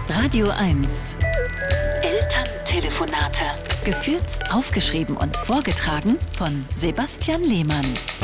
Radio 1. Elterntelefonate. Geführt, aufgeschrieben und vorgetragen von Sebastian Lehmann.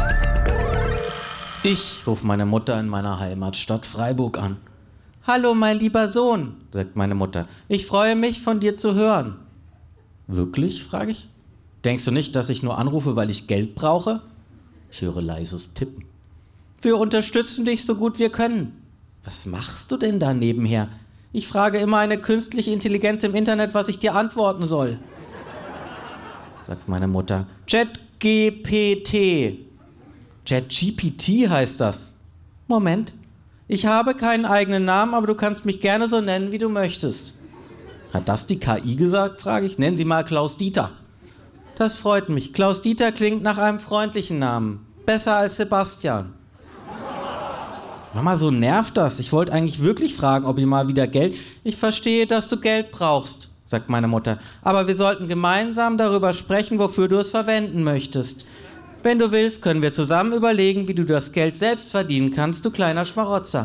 Ich rufe meine Mutter in meiner Heimatstadt Freiburg an. »Hallo, mein lieber Sohn«, sagt meine Mutter. »Ich freue mich, von dir zu hören.« »Wirklich?«, frage ich. »Denkst du nicht, dass ich nur anrufe, weil ich Geld brauche?« Ich höre leises Tippen. »Wir unterstützen dich so gut wir können.« »Was machst du denn da nebenher?« »Ich frage immer eine künstliche Intelligenz im Internet, was ich dir antworten soll.« Sagt meine Mutter. ChatGPT. ChatGPT heißt das. Moment. Ich habe keinen eigenen Namen, aber du kannst mich gerne so nennen, wie du möchtest. Hat das die KI gesagt, frage ich. Nennen Sie mal Klaus-Dieter. Das freut mich. Klaus-Dieter klingt nach einem freundlichen Namen. Besser als Sebastian. Mama, so nervt das. Ich wollte eigentlich wirklich fragen, ob ihr mal wieder Geld... Ich verstehe, dass du Geld brauchst, sagt meine Mutter. Aber wir sollten gemeinsam darüber sprechen, wofür du es verwenden möchtest. Wenn du willst, können wir zusammen überlegen, wie du das Geld selbst verdienen kannst, du kleiner Schmarotzer.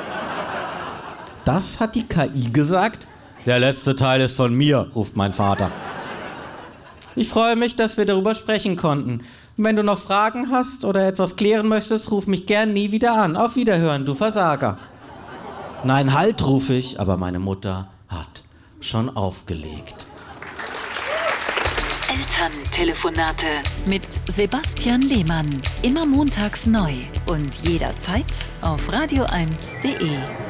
Das hat die KI gesagt? Der letzte Teil ist von mir, ruft mein Vater. Ich freue mich, dass wir darüber sprechen konnten. Wenn du noch Fragen hast oder etwas klären möchtest, ruf mich gern nie wieder an. Auf Wiederhören, du Versager. Nein, halt, rufe ich, aber meine Mutter hat schon aufgelegt. Elterntelefonate mit Sebastian Lehmann. Immer montags neu und jederzeit auf radio1.de.